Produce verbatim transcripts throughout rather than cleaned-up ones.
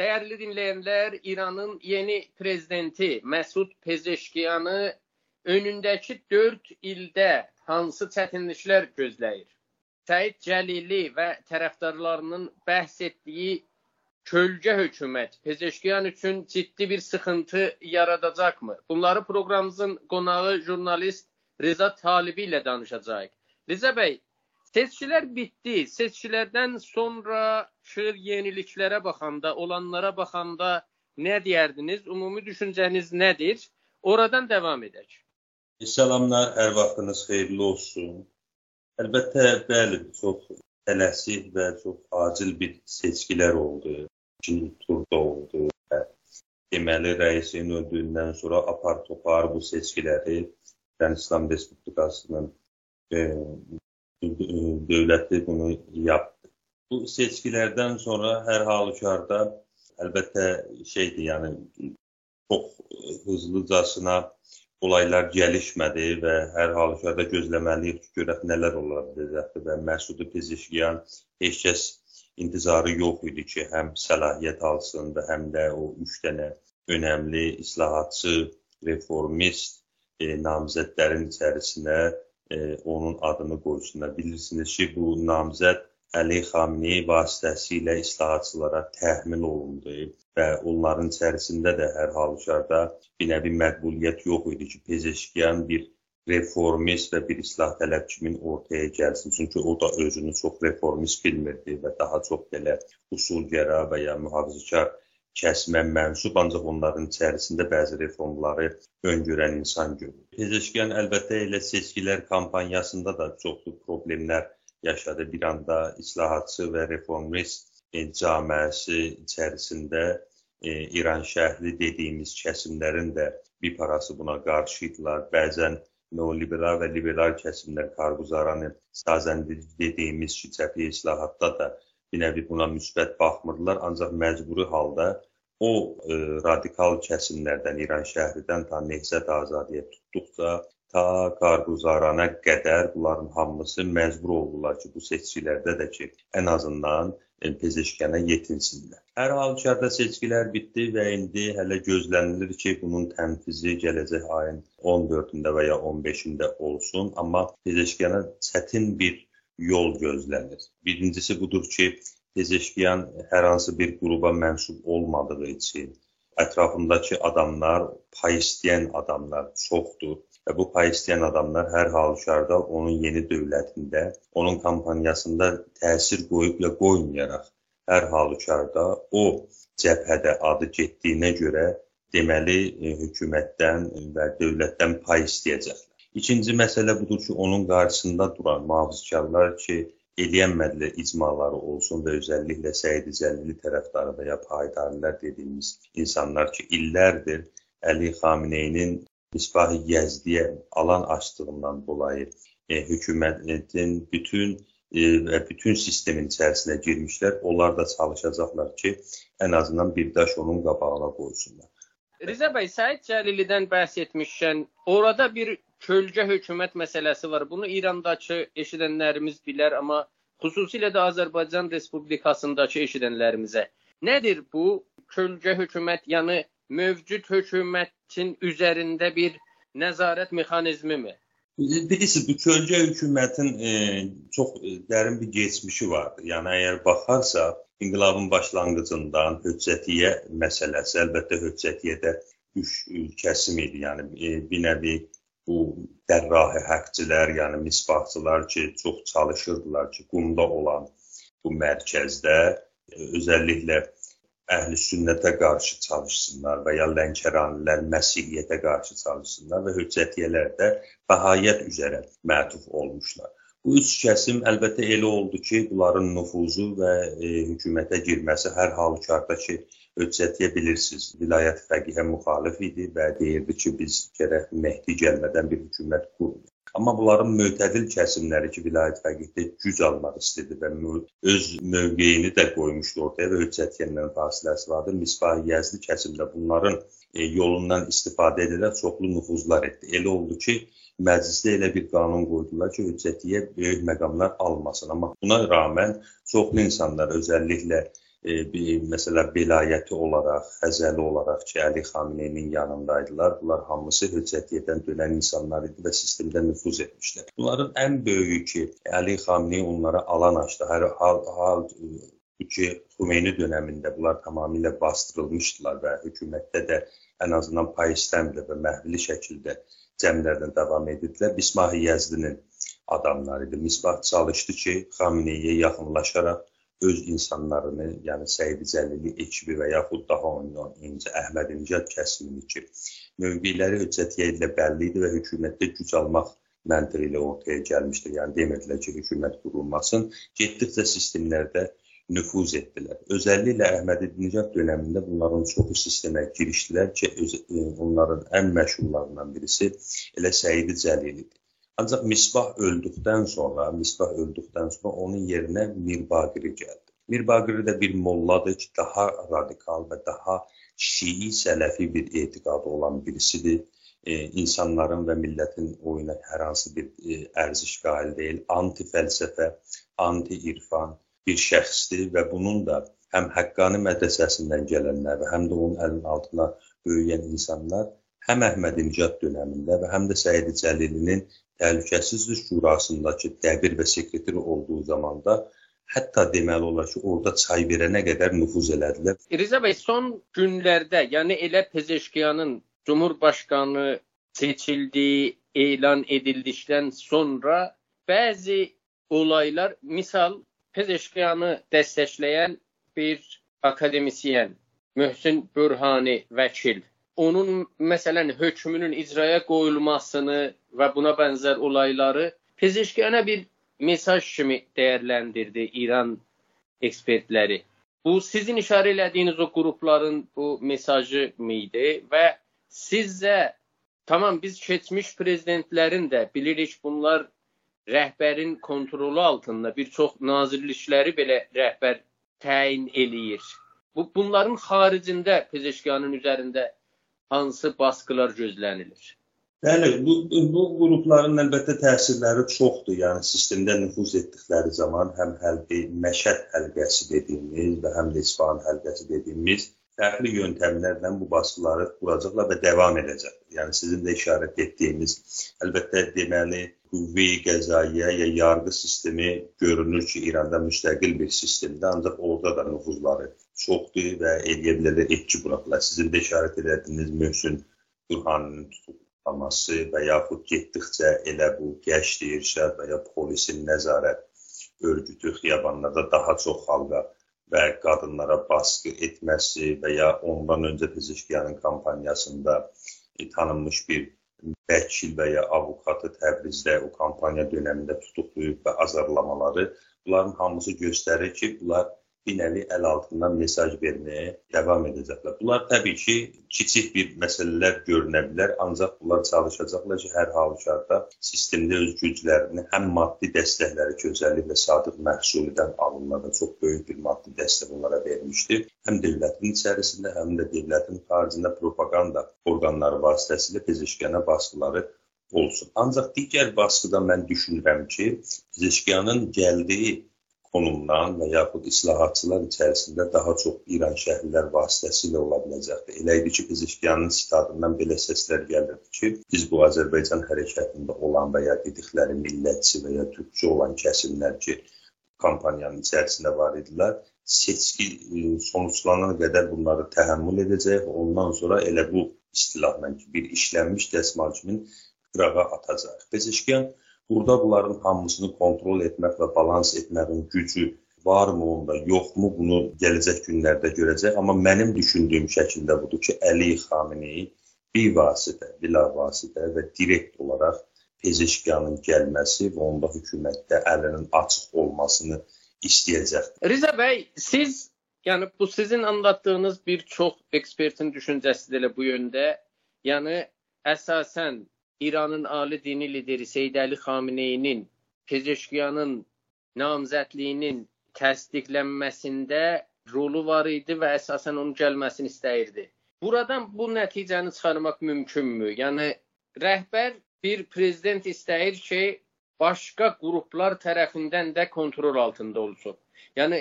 Dəyərli dinləyənlər, İranın yeni prezidenti Məsud Pezeşkiyanı önündəki dörd ildə hansı çətinliklər gözləyir? Səid Cəlili və tərəfdarlarının bəhs etdiyi kölgə hökumət Pezeşkiyan üçün ciddi bir sıxıntı yaradacaqmı? Bunları proqramımızın qonağı jurnalist Rıza Talibi ilə danışacağıq. Rıza bəy, seçkilər bitdi. Seçkilərdən sonraki yeniliklərə baxanda, olanlara baxanda nə deyərdiniz? Ümumi düşüncəniz nədir? Oradan davam edək. Salamlar, hər vaxtınız xeyirli olsun. Əlbəttə, bəli, çox tələsik və çox acil bir seçkilər oldu. İkinci turda oldu. Deməli, rəisin öldüyündən sonra apar topar bu seçkiləri İran İslam Respublikasının e, dövləti bunu yaptı. Bu seçkilərdən sonra hər halükarda əlbəttə şeydir, yəni çox hızlıcasına olaylar gəlişmədi və hər halükarda gözləməliyik ki, görək nələr ola biləcəkdir və Məsud Pezeşkiyan heç kəs intizarı yox idi ki, həm səlahiyyət alsın və həm də o üç dənə önəmli islahatçı, reformist e, namizədlərin içərisinə e, onun adını qoysunlar. Bilirsiniz ki, bu namizəd Əli Xamenei vasitəsilə islahatçılara təhmil olundu və onların içərisində də hər halükarda bir nəvi məqbuliyyət yox idi ki, Pezeşkiyan bir reformist və bir islah tələb kimin ortaya gəlsin. Çünki o da özünü çox reformist bilmirdi və daha çox belə usulgəra və ya mühafizəkar kəsmə mənsub, ancaq onların içərisində bəzi reformları öngörən insan görür. Pezeşkiyan əlbəttə elə seçkilər kampanyasında da çoxlu problemlər yaşadı. Bir anda islahatçı və reformist e, camiəsi içərisində e, İran şəhri dediyimiz kəsimlərin də bir parası buna qarşıydılar. Bəzən neoliberal və liberal kəsimlər Karguzaranı sazəndirici dediyimiz ki, cəbhə islahatda da bir nəvi buna müsbət baxmırdılar. Ancaq məcburi halda o e, radikal kəsimlərdən, İran şəhridən ta Nehzət Azadiyə tutduqca ta Karguzarana qədər bunların hamısı məcbur oldular ki, bu seçkilərdə də ki, ən azından Pezeşkiyana yetinsinlər. Hər halükarda seçkilər bitdi və indi hələ gözlənilir ki, bunun tənfizi gələcək ayın on dördündə və ya on beşində olsun. Amma Pezeşkiyana çətin bir yol gözlənir. Birincisi budur ki, Pezeşkiyan hər hansı bir qrupa mənsub olmadığı üçün ətrafındakı adamlar, pay istəyən adamlar çoxdur. Və bu pay istəyən adamlar hər halükarda onun yeni dövlətində, onun kampanyasında təsir qoyub ya qoymayaraq, hər halükarda o cəbhədə adı getdiyinə görə deməli hökumətdən və dövlətdən pay istəyəcəklər. İkinci məsələ budur ki, onun qarşısında duran mühafizkarlar ki, eləyənmədilər icmaları olsun və özəlliklə Səid Cəlili tərəfdarı və ya paydarlar dediyimiz insanlar ki, illərdir Əli Xameneinin Misbah-ı Yəzdiyə alan açdığından dolayı e, hökumətin bütün e, və bütün sistemin içərisinə girmişlər. Onlar da çalışacaqlar ki, ən azından bir daş onun qabağına qoysunlar. Rıza bəy, Səid Cəlilidən bəhs etmişkən, orada bir kölgə hökumət məsələsi var. Bunu İrandakı eşidənlərimiz bilər, amma xüsusilə də Azərbaycan Respublikasındakı eşidənlərimizə. Nədir bu kölgə hökumət, yəni mövcud hökumətin üzərində bir nəzarət mexanizmi mi? Bilirsiniz, bu kölgə hökumətin e, çox dərin bir geçmişi vardır. Yəni, əgər baxarsa, İnqilabın başlanğıcından höccətiyyə məsələsi, əlbəttə höccətiyyədə üç kəsim idi. Yəni, e, bir nəvi bu dərrahi həqçilər, yəni misbahçılar ki, çox çalışırdılar ki, Qumda olan bu mərkəzdə e, özəlliklə əhl-i sünnətə qarşı çalışsınlar və ya Lənkəranilər Məsihiyyətə qarşı çalışsınlar və höccətiyyələr də Bəhaiyət üzrə mətuf olmuşlar. Bu üç kəsim əlbəttə elə oldu ki, bunların nüfuzu və e, hökumətə girməsi hər halükarda ki, höccətiyyə bilirsiniz, vilayət fəqihə müxalif idi və deyirdi ki, biz gərək Mehdi gəlmədən bir hökumət qurmuyor. Amma bunların mötədil kəsimləri ki, vilayət fəqihdə güc almaq istedi və öz mövqeyini də qoymuşdu ortaya və höccətiyyənin fasiləsi vardı. Misbah-ı Yəzdi kəsimdə bunların e, yolundan istifadə edərək çoxlu nüfuzlar etdi. Elə oldu ki, məclisdə elə bir qanun qoydular ki, höccətiyyə böyük məqamlar almasın. Amma buna rağmen çoxlu insanlar, özəlliklə e, bir mesela vilayəti olaraq, Xəzəli olaraq ki, Əli Xameneyinin yanındaydılar. Bunlar hamısı höccətiyədən dönən insanlar idi və sistemdə nüfuz etmişlər. Bunların ən böyüyü ki, Əli Xameney onlara alan açdı. Hər hal, hal ki, Xümeyni dönəmində bunlar tamamilə bastırılmışdılar və hökumətdə də ən azından pay istəmdir və məhvili şəkildə cəmlərdən davam edirdilər. Misbah Yəzdinin adamları idi. Misbah çalışdı ki, Xameneyə yaxınlaşaraq öz insanlarını, yəni Səid Cəlili ekibi və yaxud daha ondan öncə Əhməd Nicat kəsimini ki, mövqeləri höccətiyyə ilə bəlli idi və hökumətdə güc almaq məntiqi ilə ortaya gəlmişdir. Yəni demirdilər ki, hökumət qurulmasın. Getdikcə sistemlərdə nüfuz etdilər. Özəlliklə Əhməd Nicat dönəmində bunların çoxu sistemə girişdilər ki, öz, onların ən məşhurlarından birisi elə Səid Cəlilidir. Ancaq Misbah öldükdən sonra, Misbah öldükdən sonra onun yerinə Mir Baqiri gəldi. Mir Baqiri də bir molladır ki, daha radikal və daha şii sələfi bir etiqadı olan birisidir. E, insanların və millətin oyuna hər hansı bir e, ərziş qail deyil. Anti-fəlsəfə, anti-irfan bir şəxsdir və bunun da həm Həqqani mədrəsəsindən gələnlər və həm də onun əlinin altına böyüyən insanlar həm Əhməd Nicat dönəmində və həm də Səid Cəlilinin Təhlükəsizlik Şurasındakı dəbir və sekretari olduğu zamanda hətta deməli olar ki, orada çay verənə qədər nüfuz elədilər. Riza bəy, son günlərdə, yəni elə Pezeşkiyanın Cumhurbaşqanı seçildiyi elan edildikdən sonra bəzi olaylar, misal Pezeşkiyanı dəstəkləyən bir akademisyen, Möhsin Bürhani vəkil, onun məsələn hökmünün icraya qoyulmasını və buna bənzər olayları Pezeşkiyana bir mesaj kimi dəyərləndirdi İran ekspertləri. Bu sizin işarə elədiyiniz o qrupların bu mesajı mıydı və sizcə tamam biz keçmiş prezidentlərin də bilirik bunlar rəhbərin kontrolu altında bir çox nazirlikləri belə rəhbər təyin eləyir. Bu bunların xaricində Pezeşkiyanın üzərində hansı baskılar gözlənilir? Bəli, bu, bu qrupların əlbəttə təsirləri çoxdur. Yəni sistemdə nüfuz etdikləri zaman həm həlqi, Məşəd həlqəsi dediyimiz və həm də İsfahan həlqəsi dediyimiz fərqli yöntəmlərlə bu baskıları quracaqlar və davam edəcək. Yəni sizin də işarət etdiyiniz, əlbəttə deməli, qüvvə-i qəzayyə ya yargı sistemi görünür ki, İranda müstəqil bir sistemdir, ancaq orada da nüfuzları çoxdur və eləyə bilərlər etki buraxırlar. Sizin də işarət edədiyiniz Möhsin Bürhaninin tutuqlaması və yaxud getdikcə elə bu gəşt, irşad və ya polisin nəzarət örgütü xiyabanlarda daha çox xalqa və qadınlara baskı etməsi və ya ondan öncə Pezeşkiyanın kampaniyasında e, tanınmış bir vəkil və ya avukatı Təbrizdə o kampaniya dönəmində tutuqlayıb və azarlamaları, bunların hamısı göstərir ki, bunlar bir nəvi əl altından mesaj verməyə davam edəcəklər. Bunlar təbii ki, kiçik bir məsələlər görünə bilər, ancaq bunlar çalışacaqlar ki, hər halükarda sistemdə öz güclərini, həm maddi dəstəkləri ki, özəlliklə Sadiq Məhsulidən alınmadan çox böyük bir maddi dəstək onlara vermişdir. Həm dövlətin içərisində, həm də dövlətin xaricində propaganda orqanları vasitəsilə Pezeşkiyana baskıları olsun. Ancaq digər baskıda mən düşünürəm ki, Pezeşkiyanın gəldiyi konumdan və yaxud islahatçılar içərisində daha çox İran şəhərlər vasitəsilə ola biləcəkdir. Elə idi ki, Pezeşkiyanın sitadından belə səslər gəlirdi ki, biz bu Azərbaycan hərəkətində olan və ya dedikləri millətçi və ya türkçü olan kəsimlər ki, kampaniyanın içərisində var idilər, seçki sonuçlanana qədər bunları təhəmmül edəcək, ondan sonra elə bu istilahla ki, bir işlənmiş dəsmal kimi qırağa atacaq. Pezeşkiyan burada bunların hamısını kontrol etmək və balans etməyin gücü varmı onda, yoxmu, bunu gələcək günlərdə görəcək. Amma mənim düşündüyüm şəkildə budur ki, Əli Xameneyi bir vasitə, bila vasitə və direkt olaraq Pezeşkiyanın gəlməsi və onda hökumətdə əlinin açıq olmasını istəyəcəkdir. Riza bəy, siz, yəni bu sizin anlattığınız bir çox ekspertin düşüncəsidir bu yöndə. Yəni əsasən İranın ali dini lideri Seyyid Əli Xameneyinin Pezeşkiyanın namizədliyinin təsdiqlənməsində rolu var idi və əsasən onun gəlməsini istəyirdi. Buradan bu nəticəni çıxarmaq mümkünmü? Yəni rəhbər bir prezident istəyir ki, başqa qruplar tərəfindən də kontrol altında olsun. Yəni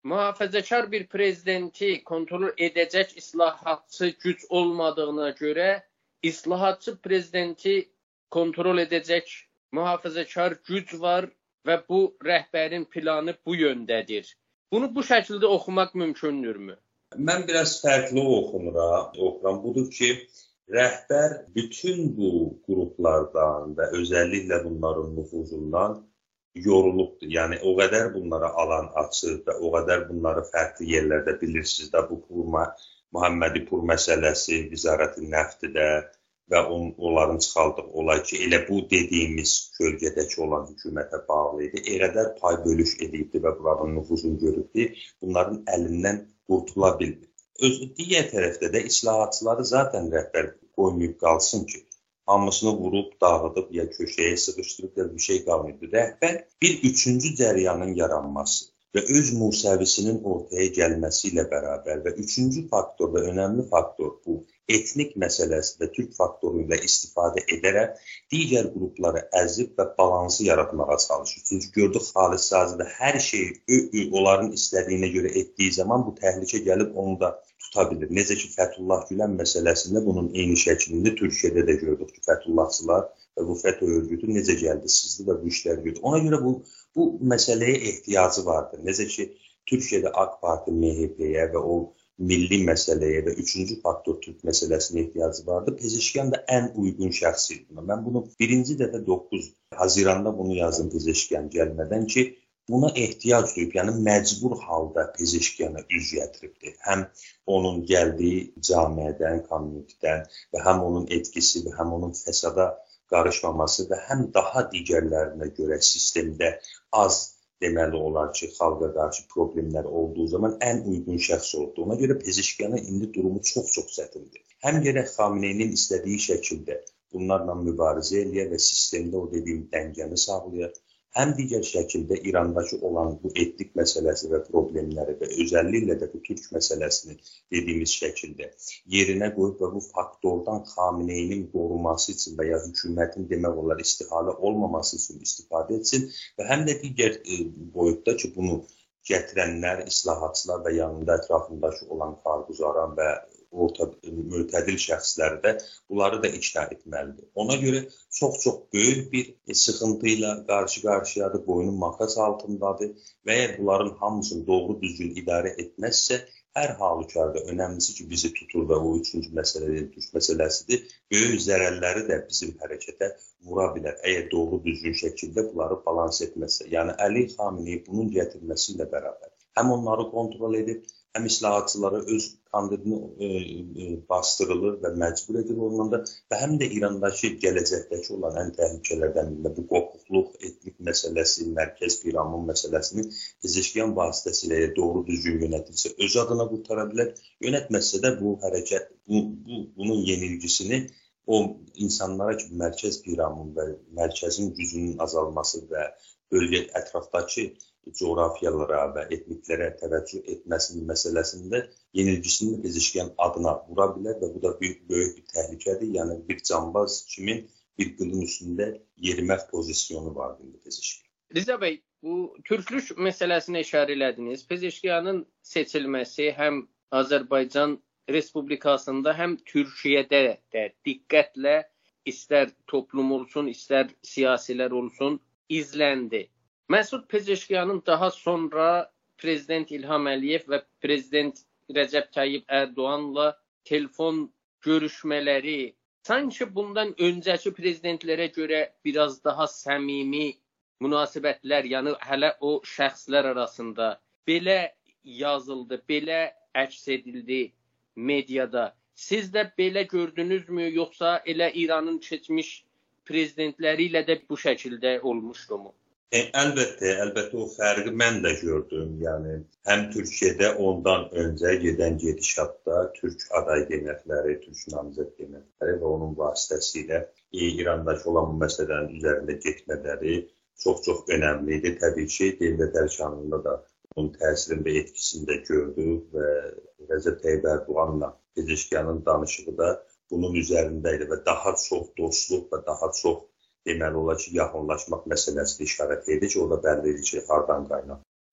mühafizəkar bir prezidenti kontrol edəcək islahatçı güc olmadığına görə islahatçı prezidenti kontrol edəcək mühafizəkar güc var və bu rəhbərin planı bu yöndədir. Bunu bu şəkildə oxumaq mümkündürmü? Mən biraz fərqli oxumuram, oxuram. Budur ki, rəhbər bütün bu qruplardan və özəlliklə bunların nüfuzundan yorulubdur. Yəni, o qədər bunlara alan açır və o qədər bunları fərqli yerlərdə bilirsiniz də, bu Pur, Muhammedipur məsələsi, Vizarət-i Nəftdə və on, onların çıxaldığı olay ki, elə bu dediyimiz kölgədəki olan hökumətə bağlı idi. Elə pay bölüş edibdi və bunların nüfuzunu görübdü. Bunların əlindən qurtula bilmir. Öz digər tərəfdə də islahatçıları zaten rəhbər qoymayıb qalsın ki, hamısını vurub, dağıdıb ya köşəyə sıxışdırıb ya bir şey qalmayıb. Rəhbər bir üçüncü cəryanın yaranması və öz musəvisinin ortaya gəlməsi ilə bərabər və üçüncü faktor və önəmli faktor bu etnik məsələsi və Türk faktoru ilə istifadə edərək digər qrupları əzib və balansı yaratmağa çalışır. Çünki gördük Xalis Sazidə hər şeyi onların istədiyinə görə etdiyi zaman bu təhlükə gəlib onu da tuta bilir. Necə ki, Fəthullah Gülen məsələsində bunun eyni şəklində Türkiyədə də gördük ki, Fəthullahçılar və bu FETÖ örgütü necə gəldi, sizdə və bu işləri gördük. Ona görə bu, bu məsələyə ehtiyacı vardır. Necə ki, Türkiyədə AK Parti M H P-yə və o milli məsələyə və üçüncü faktor Türk məsələsinə ehtiyacı vardı. Pezeşkiyan da ən uyğun şəxs idi. Mən bunu birinci dəfə doqquz Haziranda bunu yazdım Pezeşkiyan gəlmədən ki, buna ehtiyac duyub, yəni məcbur halda Pezeşkiyana üz gətiribdir. Həm onun gəldiyi camiədən, kommunikdən və həm onun etkisi və həm onun fəsada qarışmaması və həm daha digərlərinə görə sistemdə az deməli olar ki, xalqa qarşı problemlər olduğu zaman ən uyğun şəxs oldu. Ona görə Pezeşkiyanın indi durumu çox-çox çətindir. Həm gərək Xameneyinin istədiyi şəkildə bunlarla mübarizə eləyə və sistemdə o dediyim dəngəni sağlaya, həm digər şəkildə İrandakı olan bu etnik məsələsi və problemləri və özəlliklə də bu Türk məsələsini dediyimiz şəkildə yerinə qoyub və bu faktordan Xameneyinin qorunması üçün və ya hökumətin demək olar istihalə olmaması üçün istifadə etsin və həm də digər e, boyutda ki, bunu gətirənlər, islahatçılar və yanında ətrafındakı olan karguzaran və orta mötədil şəxsləri də bunları da ikna etməlidir. Ona görə çox-çox böyük bir sıxıntı ilə qarşı-qarşıyadır, boynun makas altındadır və əgər bunların hamısını doğru düzgün idarə etməzsə, hər halükarda önəmlisi ki, bizi tutur və o üçüncü məsələdir, Türk məsələsidir, böyük zərərləri də bizim hərəkətə vura bilər, əgər doğru düzgün şəkildə bunları balans etməzsə. Yəni, Əli Xameneyi bunun gətirməsi ilə bərabər həm onları kontrol edib, həm islahatçılara öz kandidini e, e, bastırılır və məcbur edilir ondan da və həm də İrandakı gələcəkdəki olan ən təhlükələrdən birində bu qopuqluq, etnik məsələsi, mərkəz piramın məsələsini Pezeşkiyan vasitəsilə doğru düzgün yönetilsə öz adına qurtara bilər. Yönetməzsə də bu hərəkət, bu, bu, bunun yenilgisini o insanlara ki, mərkəz piramın və mərkəzin gücünün azalması və bölgə ətrafdakı coğrafiyalara və etniklərə təvəccüh etməsinin məsələsində yenilgisini Pezeşkiyan adına vura bilər və bu da böyük, böyük bir təhlükədir. Yəni bir cambaz kimin bir qılın üstündə yerimək pozisyonu vardır indi Pezeşkiyan. Riza bəy, bu türklük məsələsinə işarə elədiniz. Pezeşkiyanın seçilməsi həm Azərbaycan Respublikasında, həm Türkiyədə də diqqətlə istər toplum olsun, istər siyasilər olsun, izləndi. Məsud Pezeşkiyanın daha sonra Prezident İlham Əliyev və Prezident Rəcəb Tayyip Ərdoğanla telefon görüşmələri sanki bundan öncəki prezidentlərə görə biraz daha səmimi münasibətlər, yəni hələ o şəxslər arasında belə yazıldı, belə əks edildi mediada. Siz də belə gördünüzmü, yoxsa elə İranın keçmiş prezidentləri ilə də bu şəkildə olmuşdumu? E, əlbəttə, əlbəttə o fərqi mən də gördüm. Yəni həm Türkiyədə ondan öncə gedən gedişatda Türk aday deməkləri, Türk namizəd deməkləri və onun vasitəsilə e, İrandakı olan bu məsələnin üzərində getmələri çox-çox önəmli idi. Təbii ki, dövlət ərkanında da onun təsirini və etkisini də gördük və Rəcəb Tayyip Ərdoğanla Pezeşkiyanın danışığı da bunun üzərində idi və daha çox dostluq və daha çox deməli olar ki, yaxınlaşmaq məsələsini işarət edir ki, o da bəlli edir ki, hardan qaynaq.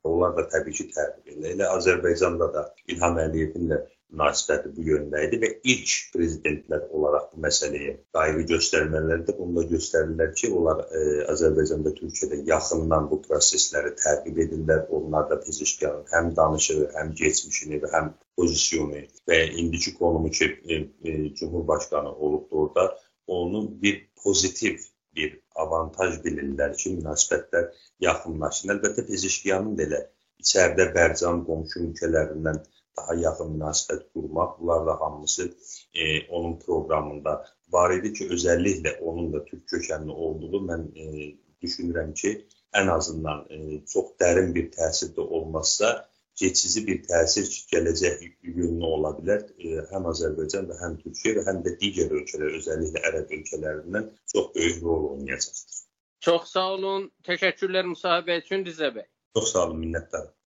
Onlar da təbii ki, təqib edirlər. Elə Azərbaycanda da İlham Əliyevin də münasibəti bu yöndə idi və ilk prezidentlər olaraq bu məsələyə qayğı göstərmələrdə bunu da göstərirlər ki, onlar e, Azərbaycanda, Türkiyədə yaxından bu prosesləri təqib edirlər. Onlar da Pezeşkiyanın həm danışığı, həm geçmişini və həm pozisyonu və indiki konumu ki, e, e, Cumhurbaşqanı olubdu orada, onun bir pozitiv bir avantaj bilirlər ki, münasibətlər yaxınlaşsın. Əlbəttə, Pezeşkiyanın da elə içəridə Bərcan qonşu ölkələrindən daha yaxın münasibət qurmaq, bunlar da hamısı e, onun proqramında var idi ki, özəlliklə onun da türk kökənli olduğu mən e, düşünürəm ki, ən azından e, çox dərin bir təsir də olmazsa, geçici bir təsir ki, gələcək yönlü ola bilər. E, həm Azərbaycan və həm Türkiyə və həm də digər ölkələr, özəlliklə ərəb ölkələrindən çox böyük rol oynayacaqdır. Çox sağ olun. Təşəkkürlər müsahibə üçün Riza bəy. Çox sağ olun, minnətdarım.